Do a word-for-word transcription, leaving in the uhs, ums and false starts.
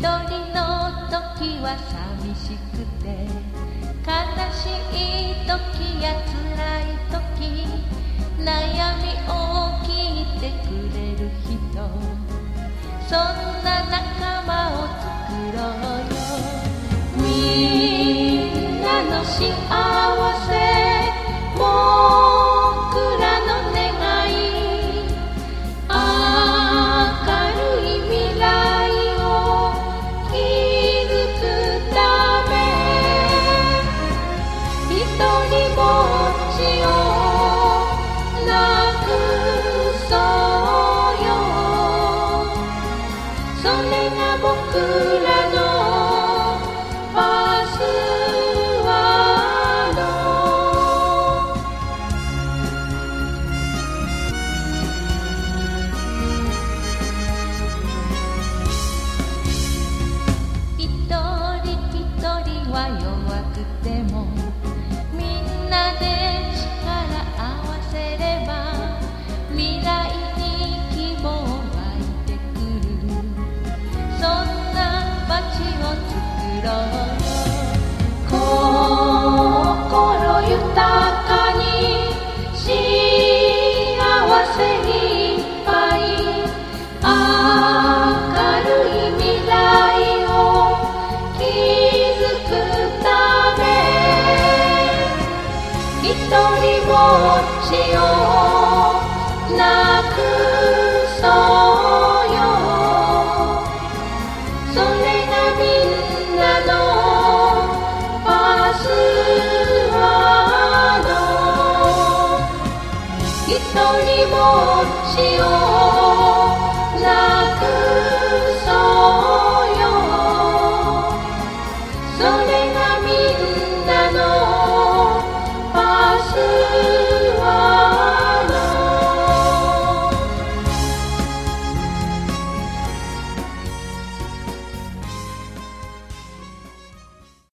人の時は寂しくて、悲しい時や辛い時、悩みを聞いてくれる人、そんな仲間を作ろうよ。みんなの幸せ、僕らの願い、明るい未来を築くため、ひとりぼっちをなくそうよ。それが僕らのパスワード。一人一人は弱くても、みんなで力合わせれば未来に希望湧いてくる。そんな街を作ろうよ。心豊かに幸せいっぱい、明るい未来を築くため、ひとりぼっちをなくそうよ。それがみんなのパスワード。ひとりぼっちを